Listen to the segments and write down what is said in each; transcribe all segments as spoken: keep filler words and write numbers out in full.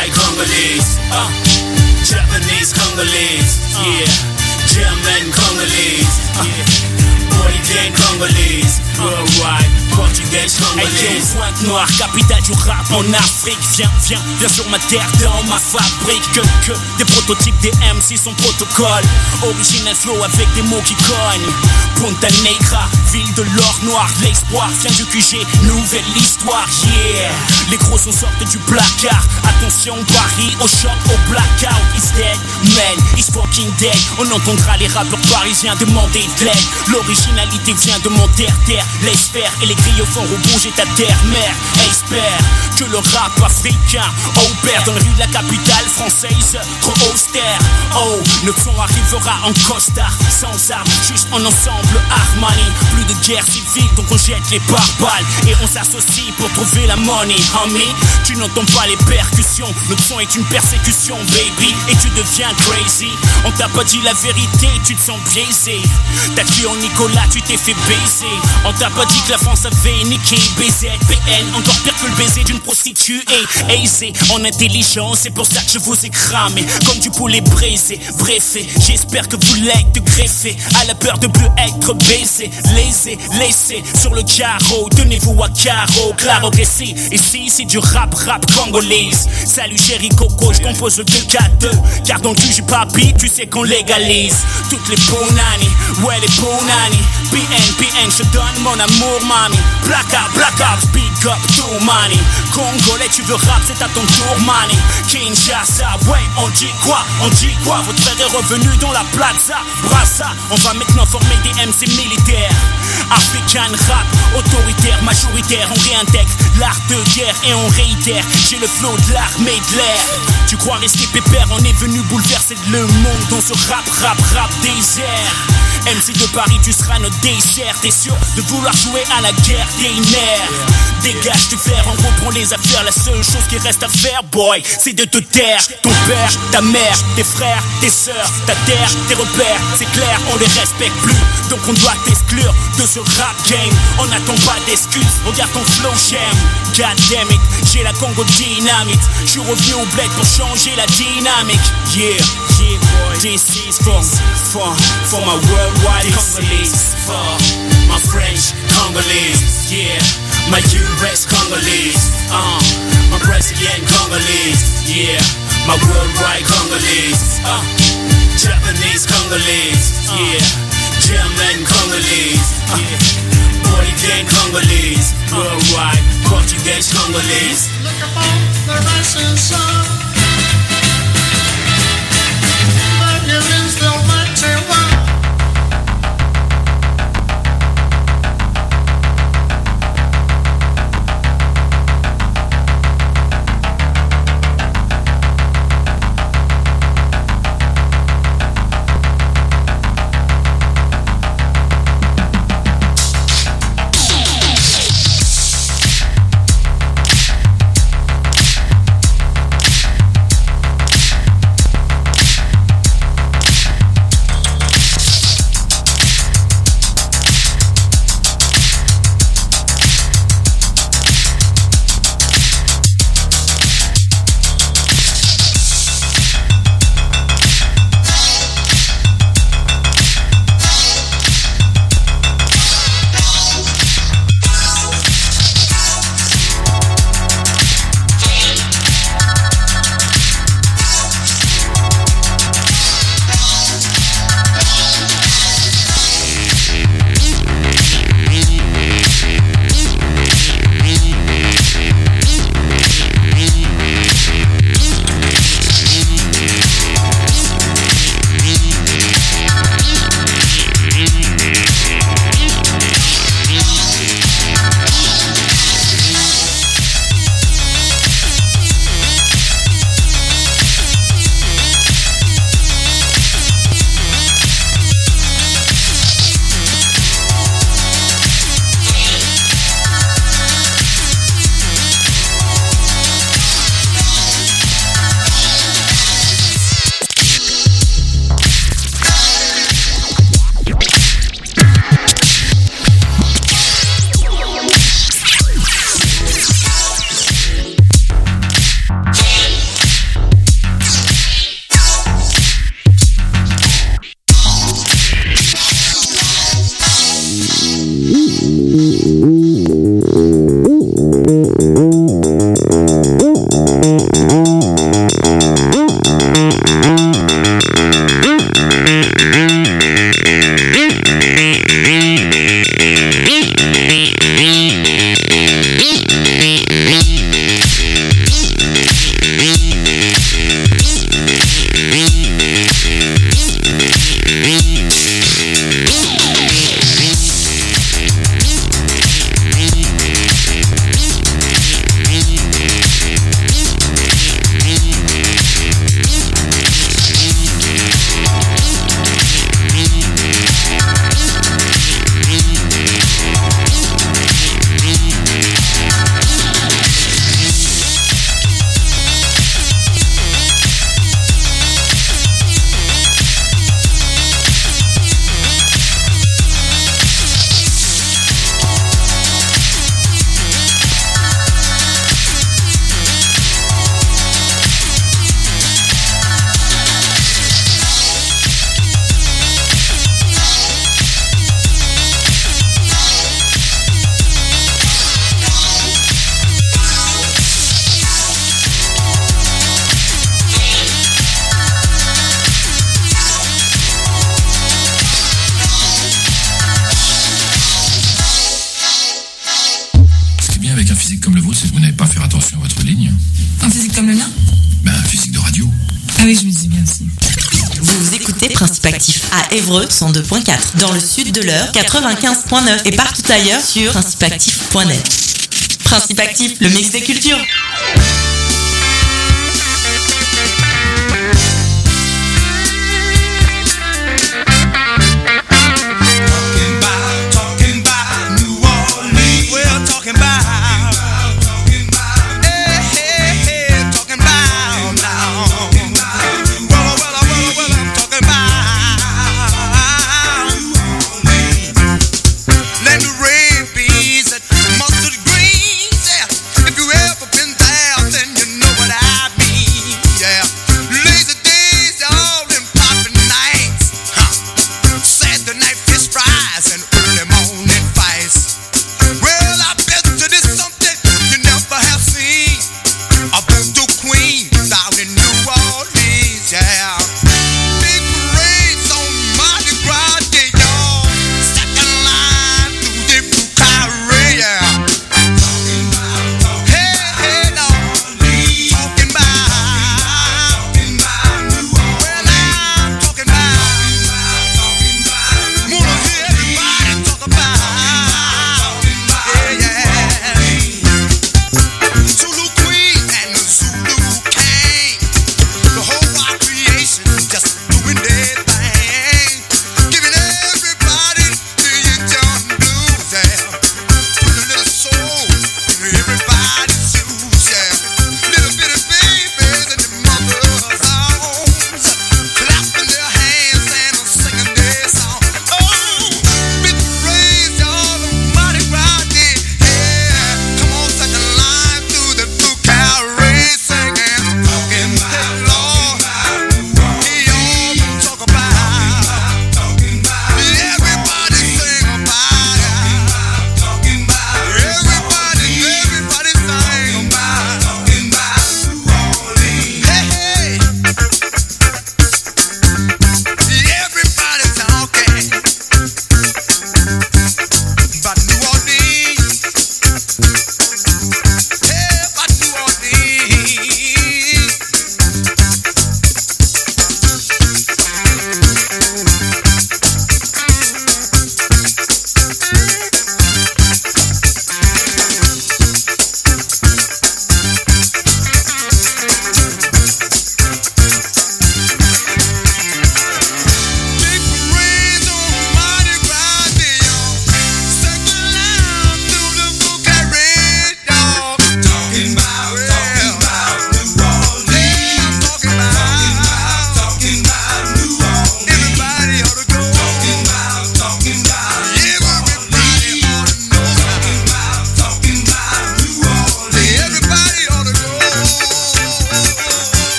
worldwide Congolese, uh, Japanese Congolese, yeah, German Congolese, yeah, Puerto Rican Congolese, worldwide. Hey yo, Pointe Noire, capitale du rap en Afrique. Viens, viens, viens sur ma terre, dans ma fabrique. Que, que des prototypes des M C sont protocole. Original flow avec des mots qui cognent. Punta Negra, ville de l'or noir. L'espoir vient du Q G, nouvelle histoire, yeah. Les gros sont sortis du placard. Attention, Paris, au choc, au blackout. He's dead, man, he's fucking dead. On entendra les rappeurs parisiens demander de l'aide. L'originalité vient de mon terre-terre. Laisse faire et les griots font rebouger ta terre-mère. Espère que le rap africain opère dans les rues de la capitale française. Trop austère, oh, le son arrivera en costard. Sans armes, juste en ensemble Armani. Plus de guerre civile, donc on jette les pare-balles. Et on s'associe pour trouver la money, homie. Tu n'entends pas les percussions, notre son est une persécution, baby. Et tu deviens crazy. On t'a pas dit la vérité, tu te sens biaisé. T'as cru en Nicolas, tu t'es fait baiser. On t'a pas dit que la France avait niqué. B Z, P N, encore pire que le baiser d'une prostituée. Aisé en intelligence, c'est pour ça que je vous ai cramé comme du poulet braisé. Bref, j'espère que vous l'êtes greffé à la peur de plus être baisé. Laissez, laissez sur le carreau, tenez-vous à carreau. Claro que si, ici c'est du rap, rap congolaise. Salut chéri Coco, je compose le deux quatre deux. Car dans le cul j'ai pas beat, tu sais qu'on légalise toutes les bonani, ouais les bonani. P N, P N, je donne mon amour mami. Black out, black out, speak up to money. Congolais tu veux rap, c'est à ton tour mani. Kinshasa, ouais on dit quoi, on dit quoi. Votre frère est revenu dans la plaza Brassa, on va maintenant former des M C militaires. African rap, autoritaire, majoritaire. On réintègre l'art de guerre et on réitère. J'ai le flow de l'armée de l'air. Tu crois rester pépère, on est venu bouleverser le monde dans ce rap, rap, rap désert. M C de Paris, tu seras notre dessert. T'es sûr de vouloir jouer à la guerre des nerfs. Dégage du fer, on reprend les affaires. La seule chose qui reste à faire, boy, c'est de te taire. Ton père, ta mère, tes frères, tes sœurs, ta terre, tes repères, c'est clair, on les respecte plus. Donc on doit t'exclure de ce rap game. On n'attend pas d'excuses, regarde ton flow, j'aime. God damn it, j'ai la Congo dynamite. Je suis revenu au bled pour changer la dynamique. Yeah, yeah boy, this is for, for, for my worldwide Congolese. For my French Congolese, yeah. My U S Congolese, uh, my Brazilian Congolese, yeah. My worldwide Congolese, uh, Japanese Congolese, yeah. German Congolese, uh, Puerto Rican Congolese, worldwide Portuguese Congolese. Look upon the rising sun, but there is no matter what. À Évreux cent deux point quatre, dans le sud de l'Eure quatre-vingt-quinze point neuf et partout ailleurs sur principe actif point net. Principe Actif, le mix des cultures. Mustard greens, yeah. If you ever been down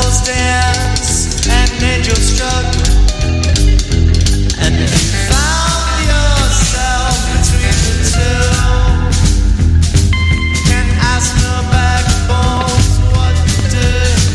girls dance and made you struggle, and you found yourself between the two. Can't ask no backbones what to do.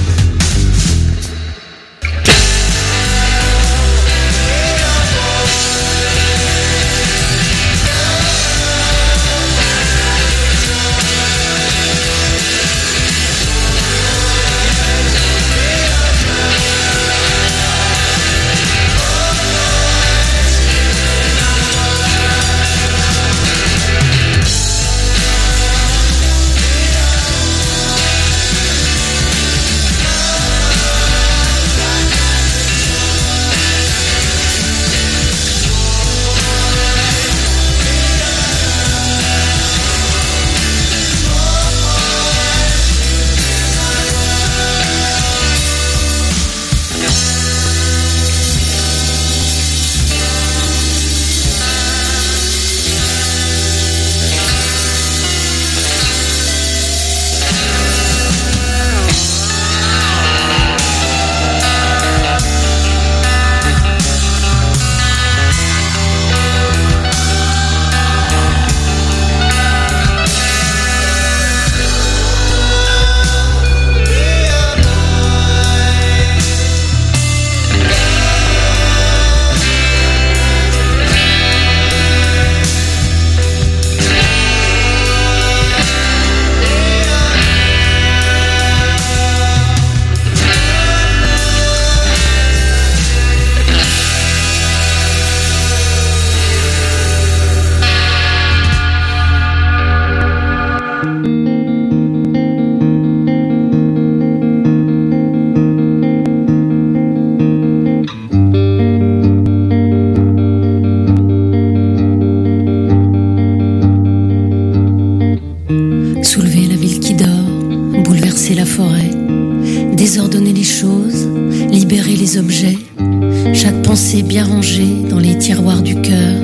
Soulever la ville qui dort, bouleverser la forêt, désordonner les choses, libérer les objets, chaque pensée bien rangée dans les tiroirs du cœur.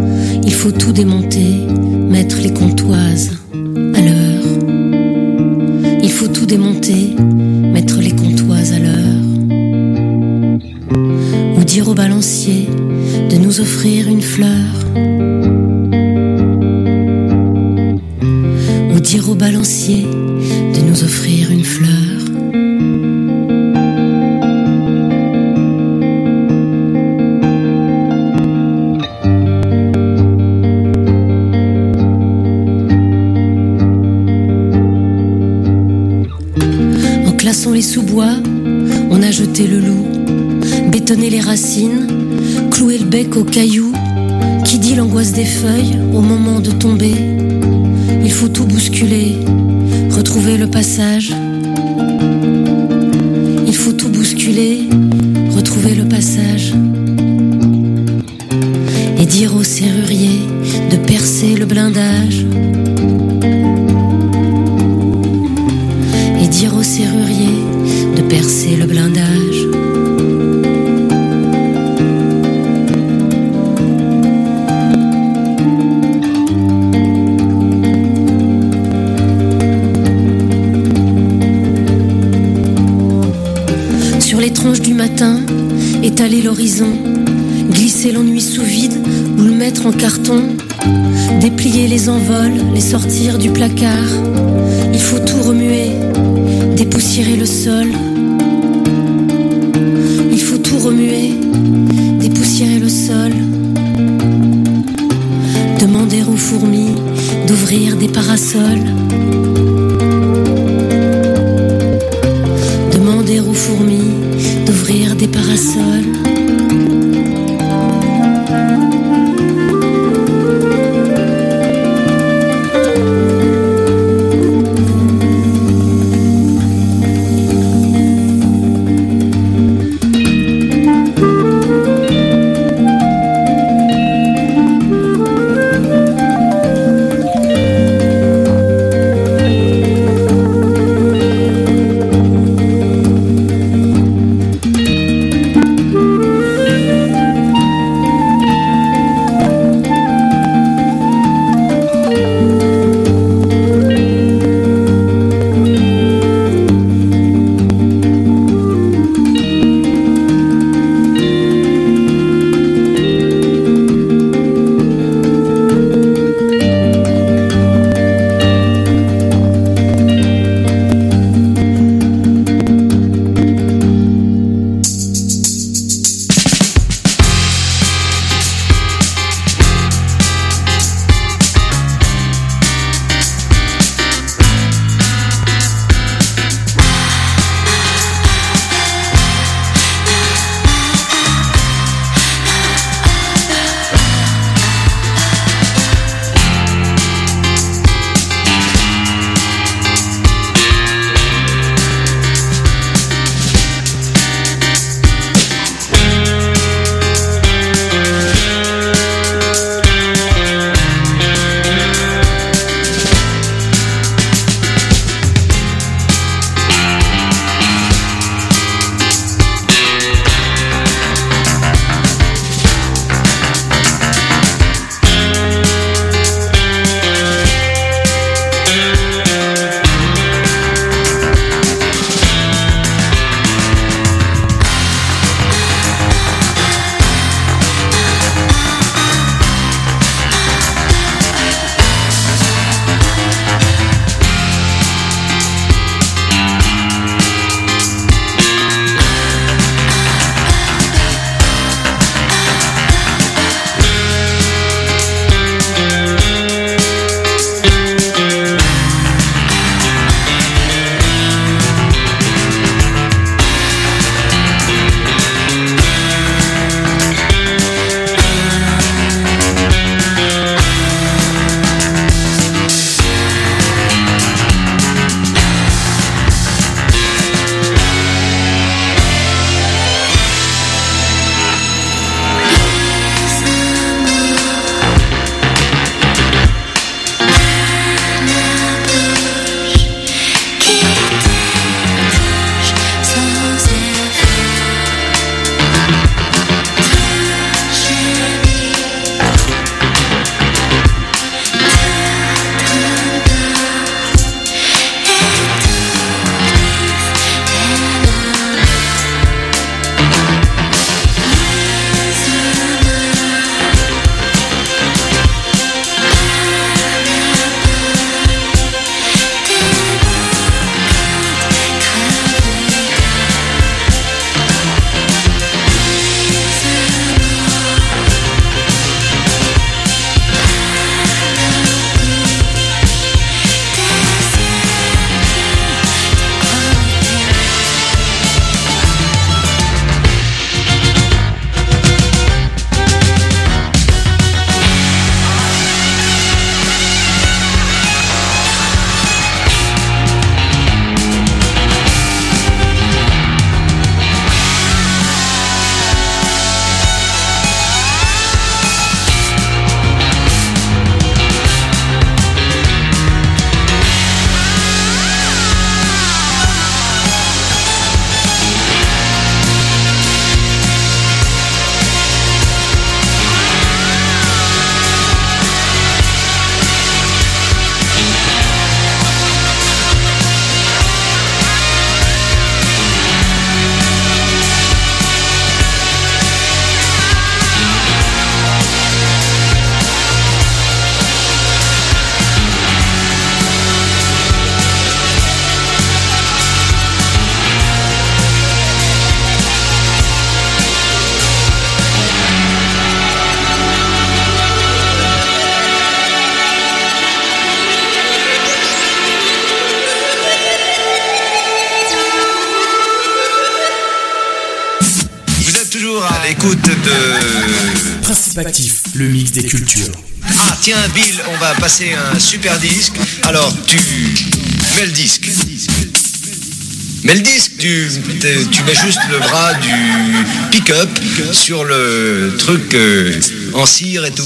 Il faut tout démonter, mettre les comptoises à l'heure. Il faut tout démonter, mettre les comptoises à l'heure. Ou dire au balancier de nous offrir une fleur. Ou dire au balancier de nous offrir une fleur. En classant les sous-bois, on a jeté le loup, bétonné les racines, cloué le bec aux cailloux. Qui dit l'angoisse des feuilles au moment de tomber? Il faut tout bousculer, retrouver le passage. Il faut tout bousculer, retrouver le passage. Et dire au serrurier de percer le blindage. Et dire au serrurier de percer le blindage. Du matin, étaler l'horizon, glisser l'ennui sous vide ou le mettre en carton, déplier les envols, les sortir du placard. Il faut tout remuer, dépoussiérer le sol. Il faut tout remuer, dépoussiérer le sol. Demander aux fourmis d'ouvrir des parasols. Demander aux fourmis d'ouvrir des parasols. l'écoute de... Principe Actif, le mix des cultures. Ah tiens Bill, on va passer un super disque. Alors tu mets le disque. Mets le disque, tu, tu mets juste le bras du pick-up sur le truc euh, en cire et tout.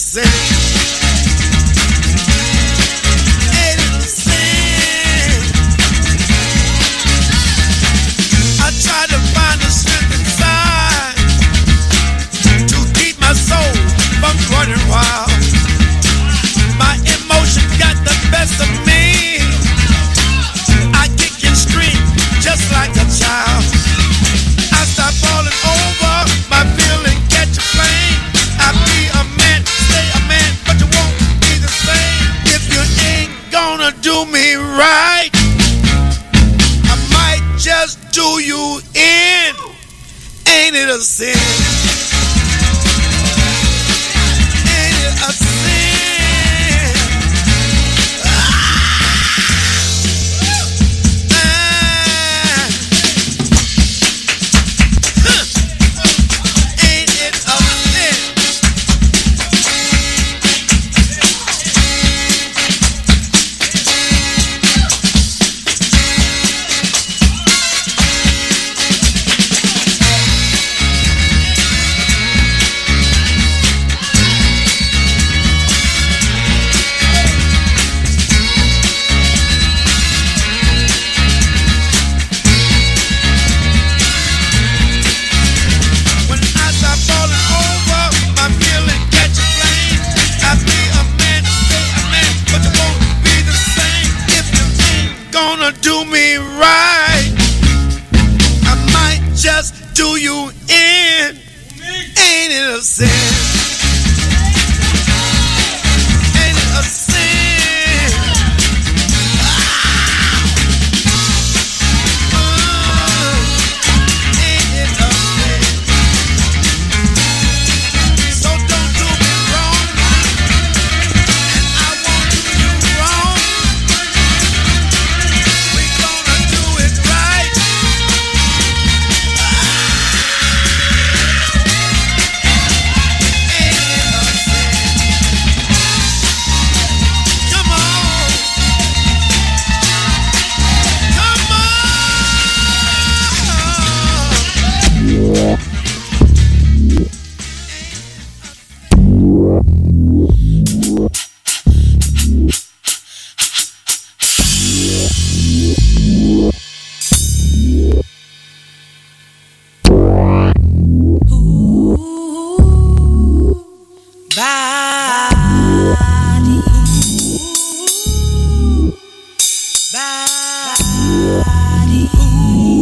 innocent. Innocent. sin.